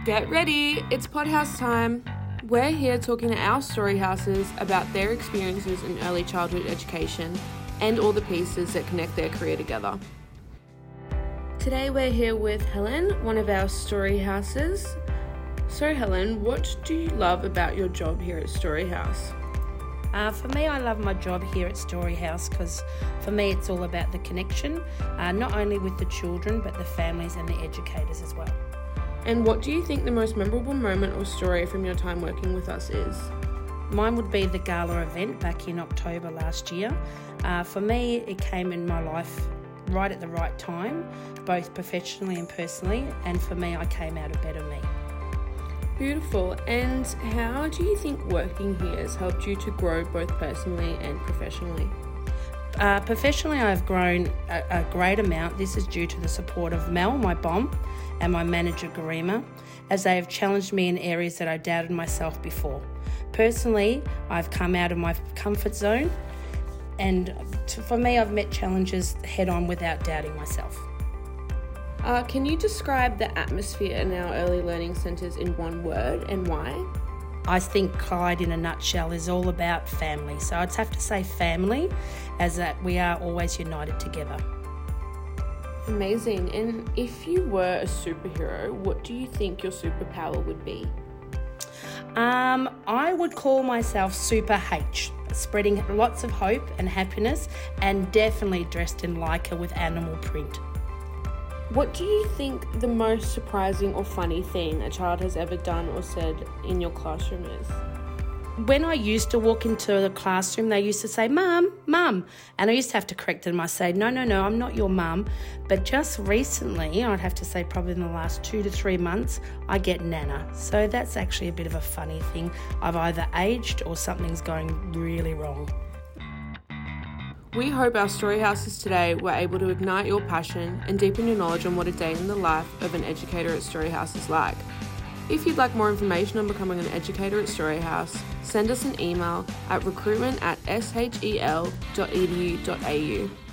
Get ready, it's Podhouse time. We're here talking to our story houses about their experiences in early childhood education and all the pieces that connect their career together. Today we're here with Helen, one of our story houses. So Helen, what do you love about your job here at Story House? For me, I love my job here at Story House because for me it's all about the connection, not only with the children but the families and the educators as well. And what do you think the most memorable moment or story from your time working with us is? Mine would be the gala event back in October last year. For me, it came in my life right at the right time, both professionally and personally, and for me, I came out a better me. Beautiful. And how do you think working here has helped you to grow both personally and professionally? Professionally, I've grown a great amount. This is due to the support of Mel, my BOM, and my manager, Garima, as they have challenged me in areas that I doubted myself before. Personally, I've come out of my comfort zone, and for me, I've met challenges head on without doubting myself. Can you describe the atmosphere in our early learning centres in one word and why? I think Clyde in a nutshell is all about family. So I'd have to say family, as that we are always united together. Amazing. And if you were a superhero, what do you think your superpower would be? I would call myself Super H, spreading lots of hope and happiness, and definitely dressed in Leica with animal print. What do you think the most surprising or funny thing a child has ever done or said in your classroom is? When I used to walk into the classroom, they used to say, Mum, Mum. And I used to have to correct them. I say, no, I'm not your mum. But just recently, I'd have to say probably in the last 2 to 3 months, I get Nana. So that's actually a bit of a funny thing. I've either aged or something's going really wrong. We hope our story houses today were able to ignite your passion and deepen your knowledge on what a day in the life of an educator at Story House is like. If you'd like more information on becoming an educator at Story House, send us an email at recruitment@shel.edu.au.